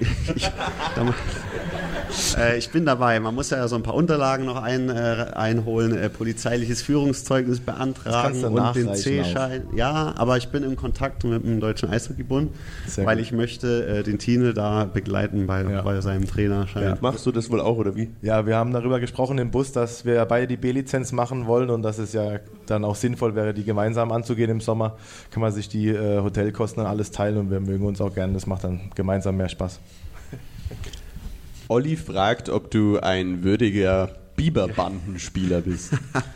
ich bin dabei. Man muss ja so ein paar Unterlagen noch einholen, polizeiliches Führungszeugnis beantragen und den C-Schein. Ja, aber ich bin im Kontakt mit dem Deutschen Eishockeybund, weil ich möchte den Tine da begleiten bei seinem Trainerschein. Ja. Machst du das wohl auch, oder wie? Ja, wir haben darüber gesprochen im Bus, dass wir beide die B-Lizenz machen wollen und dass es ja dann auch sinnvoll wäre, die gemeinsam anzugehen im Sommer. Kann man sich die Hotelkosten und alles teilen und wir mögen uns auch gerne. Das macht dann gemeinsam mehr Spaß. Olli fragt, ob du ein würdiger Biberbandenspieler bist.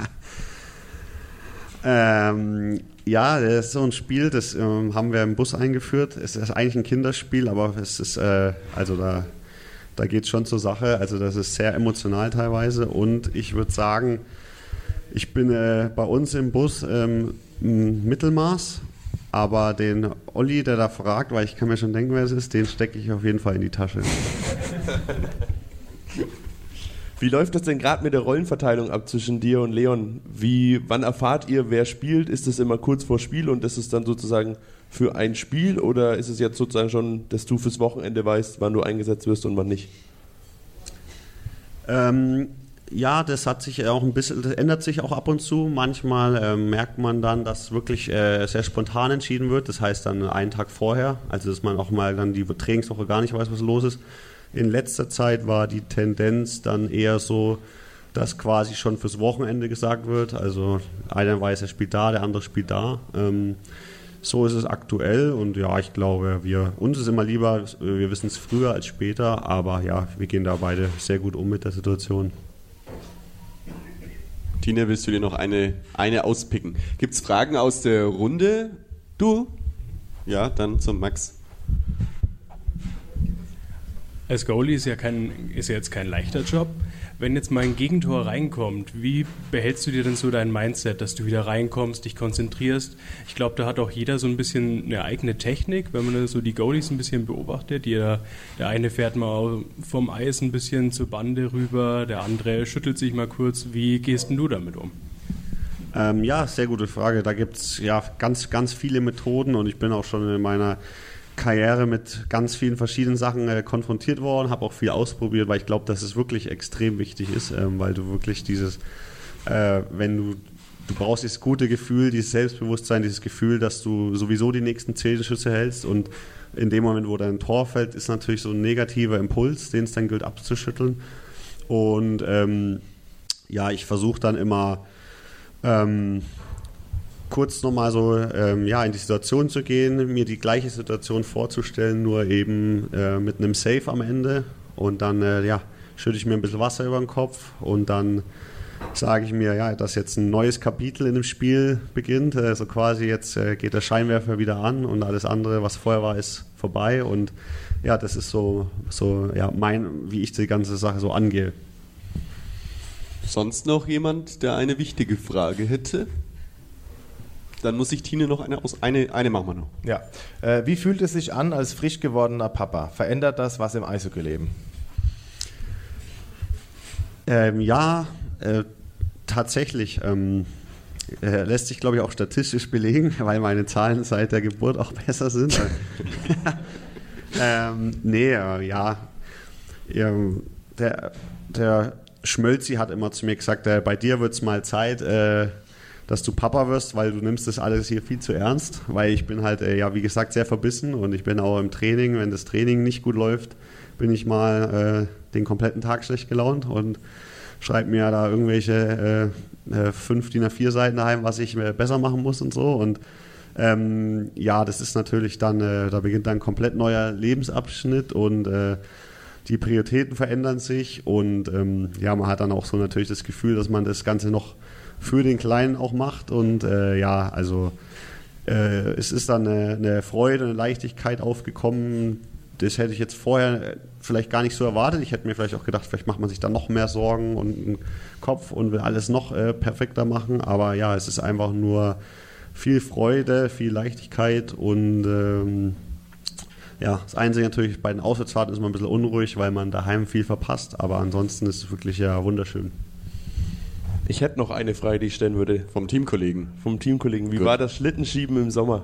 Ja, das ist so ein Spiel, das haben wir im Bus eingeführt. Es ist eigentlich ein Kinderspiel, aber es ist, also da geht es schon zur Sache. Also das ist sehr emotional teilweise und ich würde sagen, ich bin bei uns im Bus Mittelmaß, aber den Olli, der da fragt, weil ich kann mir schon denken, wer es ist, den stecke ich auf jeden Fall in die Tasche. Wie läuft das denn gerade mit der Rollenverteilung ab zwischen dir und Leon? Wann erfahrt ihr, wer spielt? Ist es immer kurz vor Spiel und ist es dann sozusagen für ein Spiel oder ist es jetzt sozusagen schon, dass du fürs Wochenende weißt, wann du eingesetzt wirst und wann nicht? Ja, das hat sich auch ein bisschen, das ändert sich auch ab und zu. Manchmal merkt man dann, dass wirklich sehr spontan entschieden wird. Das heißt dann einen Tag vorher, also dass man auch mal dann die Trainingswoche gar nicht weiß, was los ist. In letzter Zeit war die Tendenz dann eher so, dass quasi schon fürs Wochenende gesagt wird. Also einer weiß, er spielt da, der andere spielt da. So ist es aktuell und ja, ich glaube, uns ist immer lieber, wir wissen es früher als später, aber ja, wir gehen da beide sehr gut um mit der Situation. Tina, willst du dir noch eine auspicken? Gibt es Fragen aus der Runde? Du? Ja, dann zum Max. Als Goalie ist ja jetzt kein leichter Job. Wenn jetzt mal ein Gegentor reinkommt, wie behältst du dir denn so dein Mindset, dass du wieder reinkommst, dich konzentrierst? Ich glaube, da hat auch jeder so ein bisschen eine eigene Technik, wenn man so die Goalies ein bisschen beobachtet. Der eine fährt mal vom Eis ein bisschen zur Bande rüber, der andere schüttelt sich mal kurz. Wie gehst denn du damit um? Ja, sehr gute Frage. Da gibt es ja ganz, ganz viele Methoden und ich bin auch schon in meiner Karriere mit ganz vielen verschiedenen Sachen konfrontiert worden, habe auch viel ausprobiert, weil ich glaube, dass es wirklich extrem wichtig ist, weil du wirklich wenn du du brauchst dieses gute Gefühl, dieses Selbstbewusstsein, dieses Gefühl, dass du sowieso die nächsten 10 Schüsse hältst und in dem Moment, wo dein Tor fällt, ist natürlich so ein negativer Impuls, den es dann gilt abzuschütteln. Und ich versuche dann immer kurz nochmal so in die Situation zu gehen, mir die gleiche Situation vorzustellen, nur eben mit einem Save am Ende und dann schütte ich mir ein bisschen Wasser über den Kopf und dann sage ich mir, dass jetzt ein neues Kapitel in dem Spiel beginnt, also quasi jetzt geht der Scheinwerfer wieder an und alles andere, was vorher war, ist vorbei und ja, das ist wie ich die ganze Sache so angehe. Sonst noch jemand, der eine wichtige Frage hätte? Dann muss ich Tine noch eine machen wir noch. Ja. Wie fühlt es sich an als frisch gewordener Papa? Verändert das was im Eishockeyleben? Tatsächlich. Lässt sich, glaube ich, auch statistisch belegen, weil meine Zahlen seit der Geburt auch besser sind. Der Schmölzi hat immer zu mir gesagt, bei dir wird es mal Zeit, dass du Papa wirst, weil du nimmst das alles hier viel zu ernst, weil ich bin halt, wie gesagt, sehr verbissen und ich bin auch im Training, wenn das Training nicht gut läuft, bin ich mal den kompletten Tag schlecht gelaunt und schreibe mir da irgendwelche 5 DIN A4 Seiten daheim, was ich besser machen muss und so und das ist natürlich dann, da beginnt dann ein komplett neuer Lebensabschnitt und die Prioritäten verändern sich und man hat dann auch so natürlich das Gefühl, dass man das Ganze noch für den Kleinen auch macht und es ist dann eine Freude, eine Leichtigkeit aufgekommen. Das hätte ich jetzt vorher vielleicht gar nicht so erwartet. Ich hätte mir vielleicht auch gedacht, vielleicht macht man sich dann noch mehr Sorgen und einen Kopf und will alles noch perfekter machen. Aber ja, es ist einfach nur viel Freude, viel Leichtigkeit und das Einzige natürlich, bei den Auswärtsfahrten ist man ein bisschen unruhig, weil man daheim viel verpasst. Aber ansonsten ist es wirklich wunderschön. Ich hätte noch eine Frage, die ich stellen würde. Vom Teamkollegen. Wie war das Schlittenschieben im Sommer?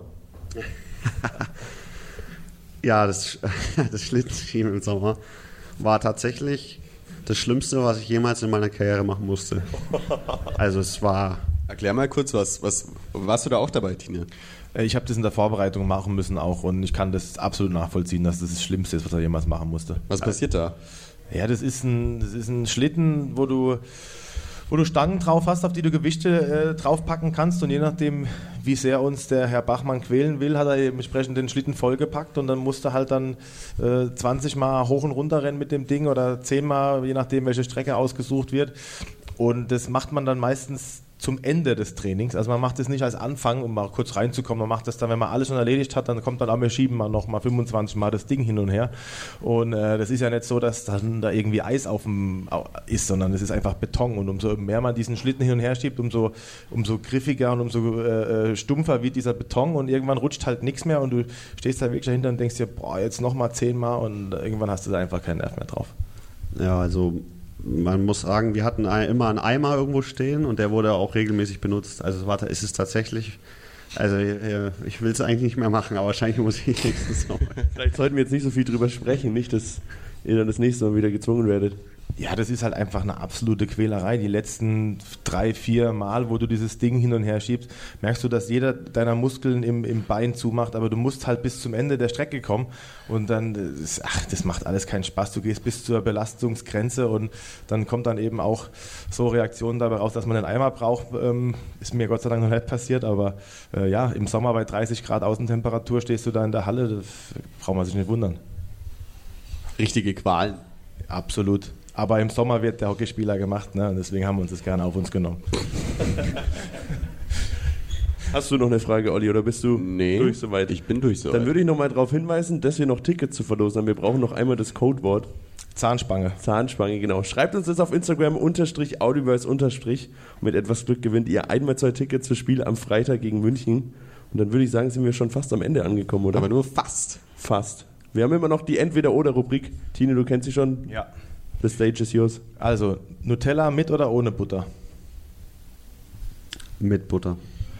Ja, das Schlittenschieben im Sommer war tatsächlich das Schlimmste, was ich jemals in meiner Karriere machen musste. Also es war... Erklär mal kurz, warst du da auch dabei, Tine? Ich habe das in der Vorbereitung machen müssen auch und ich kann das absolut nachvollziehen, dass das Schlimmste ist, was er jemals machen musste. Was passiert da? Ja, das ist ein Schlitten, wo du Stangen drauf hast, auf die du Gewichte draufpacken kannst und je nachdem, wie sehr uns der Herr Bachmann quälen will, hat er entsprechend den Schlitten vollgepackt und dann musste halt dann 20 Mal hoch und runter rennen mit dem Ding oder 10 Mal, je nachdem, welche Strecke ausgesucht wird und das macht man dann meistens zum Ende des Trainings, also man macht das nicht als Anfang, um mal kurz reinzukommen, man macht das dann, wenn man alles schon erledigt hat, dann kommt dann, wir schieben mal noch mal 25 Mal das Ding hin und her und das ist ja nicht so, dass dann da irgendwie Eis auf dem ist, sondern es ist einfach Beton und umso mehr man diesen Schlitten hin und her schiebt, umso griffiger und umso stumpfer wird dieser Beton und irgendwann rutscht halt nichts mehr und du stehst da wirklich dahinter und denkst dir, jetzt noch mal 10 Mal und irgendwann hast du da einfach keinen Nerv mehr drauf. Ja, also man muss sagen, wir hatten immer einen Eimer irgendwo stehen und der wurde auch regelmäßig benutzt. Also es ist tatsächlich, also ich will es eigentlich nicht mehr machen, aber wahrscheinlich muss ich nächstes Mal. Vielleicht sollten wir jetzt nicht so viel drüber sprechen, nicht, dass ihr dann das nächste Mal wieder gezwungen werdet. Ja, das ist halt einfach eine absolute Quälerei. Die letzten 3-4 Mal, wo du dieses Ding hin und her schiebst, merkst du, dass jeder deiner Muskeln im Bein zumacht, aber du musst halt bis zum Ende der Strecke kommen und dann, das macht alles keinen Spaß. Du gehst bis zur Belastungsgrenze und dann kommt dann eben auch so Reaktionen dabei raus, dass man einen Eimer braucht. Ist mir Gott sei Dank noch nicht passiert, aber im Sommer bei 30 Grad Außentemperatur stehst du da in der Halle, das braucht man sich nicht wundern. Richtige Qualen. Absolut. Aber im Sommer wird der Hockeyspieler gemacht, ne? Und deswegen haben wir uns das gerne auf uns genommen. Hast du noch eine Frage, Olli, oder bist du durch soweit? Ich bin durch soweit. Dann würde ich noch mal darauf hinweisen, dass wir noch Tickets zu verlosen haben. Wir brauchen noch einmal das Codewort. Zahnspange, genau. Schreibt uns das auf Instagram _Audiverse_ und mit etwas Glück gewinnt ihr einmal 2 Tickets fürs Spiel am Freitag gegen München. Und dann würde ich sagen, sind wir schon fast am Ende angekommen, oder? Aber nur fast. Fast. Wir haben immer noch die Entweder-Oder-Rubrik. Tine, du kennst sie schon? Ja. The stage is yours. Also, Nutella mit oder ohne Butter? Mit Butter.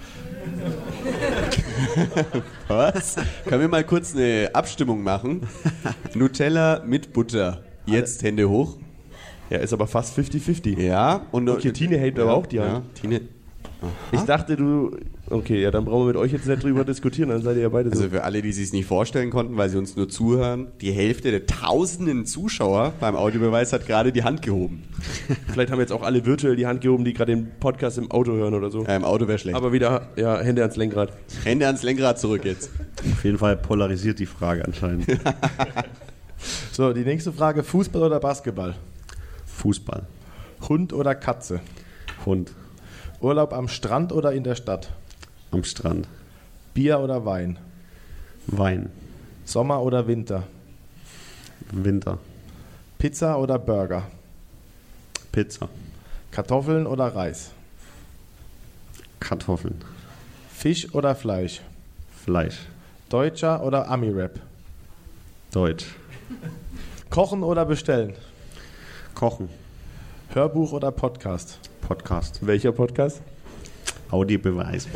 Was? Können wir mal kurz eine Abstimmung machen? Nutella mit Butter. Jetzt Hände hoch. Ja, ist aber fast 50-50. Ja. Und okay, Tine hält aber auch die Hand. Ja, Tine. Ich dachte, du... Okay, ja, dann brauchen wir mit euch jetzt nicht drüber diskutieren, dann seid ihr ja beide so. Also für alle, die sich es nicht vorstellen konnten, weil sie uns nur zuhören, die Hälfte der tausenden Zuschauer beim Audiobeweis hat gerade die Hand gehoben. Vielleicht haben jetzt auch alle virtuell die Hand gehoben, die gerade den Podcast im Auto hören oder so. Im Auto wäre schlecht. Aber wieder, ja, Hände ans Lenkrad. Hände ans Lenkrad zurück jetzt. Auf jeden Fall polarisiert die Frage anscheinend. So, die nächste Frage, Fußball oder Basketball? Fußball. Hund oder Katze? Hund. Urlaub am Strand oder in der Stadt? Am Strand. Bier oder Wein? Wein. Sommer oder Winter? Winter. Pizza oder Burger? Pizza. Kartoffeln oder Reis? Kartoffeln. Fisch oder Fleisch? Fleisch. Deutscher oder Ami-Rap? Deutsch. Kochen oder bestellen? Kochen. Hörbuch oder Podcast? Podcast. Welcher Podcast? Audiobeweis.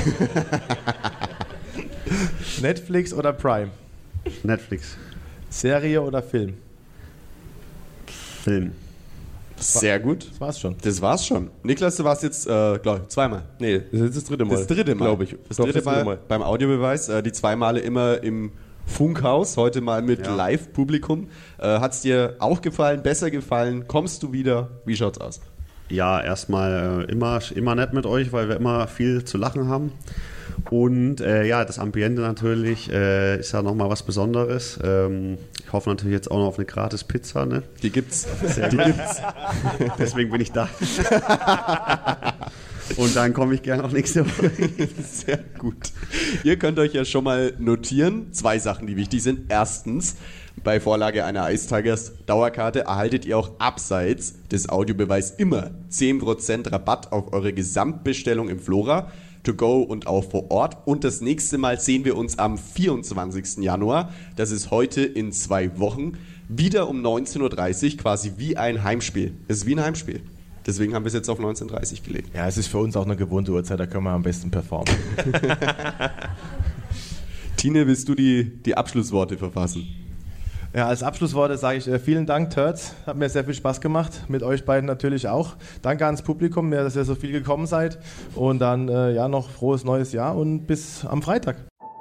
Netflix oder Prime? Netflix. Serie oder Film? Film. Sehr gut. Das war's schon. Das war's schon. Niklas, du warst jetzt, glaube ich, zweimal. Nee, das ist jetzt das dritte Mal. Das dritte Mal. Glaube ich. Das Doch, dritte Mal beim Audiobeweis. Die 2 Male immer im Funkhaus, heute mal mit Ja. Live-Publikum. Hat's dir auch gefallen, besser gefallen? Kommst du wieder? Wie schaut's aus? Ja, erstmal immer nett mit euch, weil wir immer viel zu lachen haben. Und ja, das Ambiente natürlich ist ja nochmal was Besonderes. Ich hoffe natürlich jetzt auch noch auf eine gratis Pizza. Ne? Die gibt's. Deswegen bin ich da. Und dann komme ich gerne auch nächste Woche. Sehr gut. Ihr könnt euch ja schon mal notieren, 2 Sachen, die wichtig sind. Erstens, bei Vorlage einer Ice Tigers Dauerkarte erhaltet ihr auch abseits des Audiobeweis immer 10% Rabatt auf eure Gesamtbestellung im Flora, to go und auch vor Ort. Und das nächste Mal sehen wir uns am 24. Januar. Das ist heute in 2 Wochen. Wieder um 19.30 Uhr, quasi wie ein Heimspiel. Es ist wie ein Heimspiel. Deswegen haben wir es jetzt auf 19.30 Uhr gelegt. Ja, es ist für uns auch eine gewohnte Uhrzeit, da können wir am besten performen. Tine, willst du die Abschlussworte verfassen? Ja, als Abschlussworte sage ich vielen Dank, Turds. Hat mir sehr viel Spaß gemacht. Mit euch beiden natürlich auch. Danke ans Publikum, dass ihr so viel gekommen seid. Und dann ja noch frohes neues Jahr und bis am Freitag.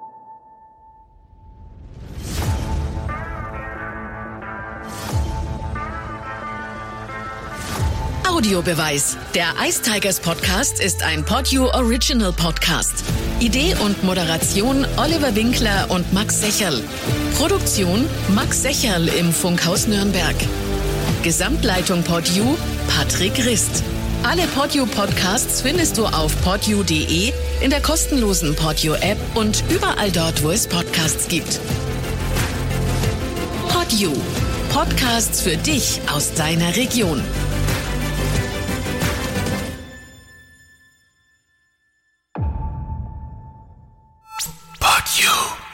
Audiobeweis. Der Ice Tigers Podcast ist ein PodU Original Podcast. Idee und Moderation Oliver Winkler und Max Secherl. Produktion Max Secherl im Funkhaus Nürnberg. Gesamtleitung PodU Patrick Rist. Alle PodU Podcasts findest du auf podu.de, in der kostenlosen PodU App und überall dort, wo es Podcasts gibt. PodU. Podcasts für dich aus deiner Region. PodU.